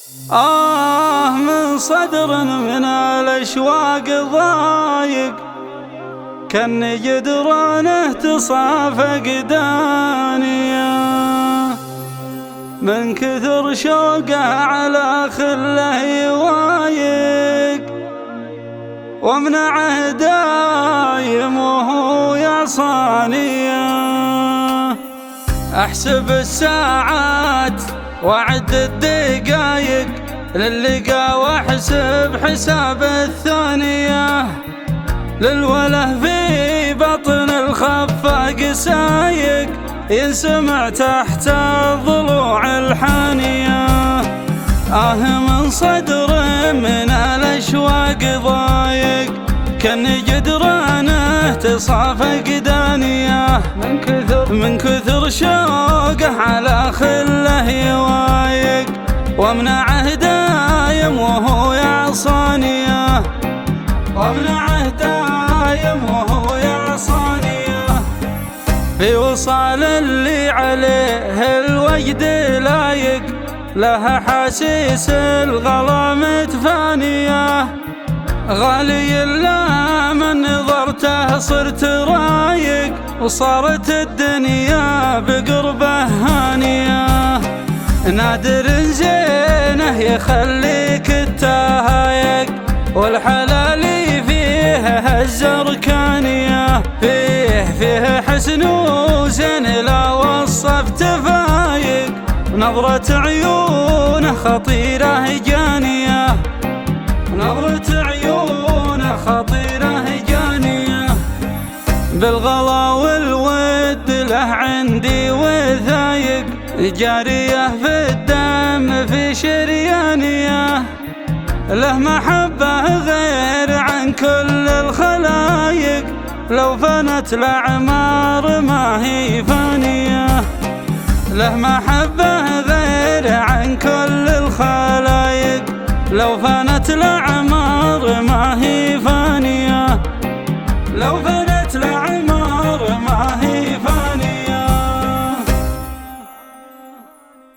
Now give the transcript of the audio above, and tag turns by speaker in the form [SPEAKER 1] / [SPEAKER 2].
[SPEAKER 1] من صدر من الأشواق ضايق، كان جدرانه تصافق دانية، من كثر شوقه على خله يوايق، ومنعه دايم وهو يعصانية. أحسب الساعات وأعد الدقايق للقا، واحسب حساب الثانية، للوله في بطن الخفاق سايق، ينسمع تحت الضلوع الحانية. من صدر من الأشواق ضايق، كان جدرانه تصافق دانية، من كثر شوقه على خله يوايق، ومنعه دايم وهو يعصانية، ومنعه دايم وهو يعصانية. في وصال اللي عليه الوجد لايق، لها حاسيس الغلا متفانية، غالي لا من نظرته صرت رايق، وصارت الدنيا بقربه هانية. نادر زينه يخليك التهايق، والحلالي فيه الزركانية، فيه حسن وزين لا وصف تفايق، نظرة عيونه خطيرة جانية، نظرة عيونه خطيرة جانية. بالغلا والود له عندي وثايق، جارية في الدم في شريانية، له محبة غير عن كل الخلايق، لو فنت الأعمار ما هي فانية، له محبة غير عن كل الخلايق، لو فنت الأعمار ما هي فانية، لو فنت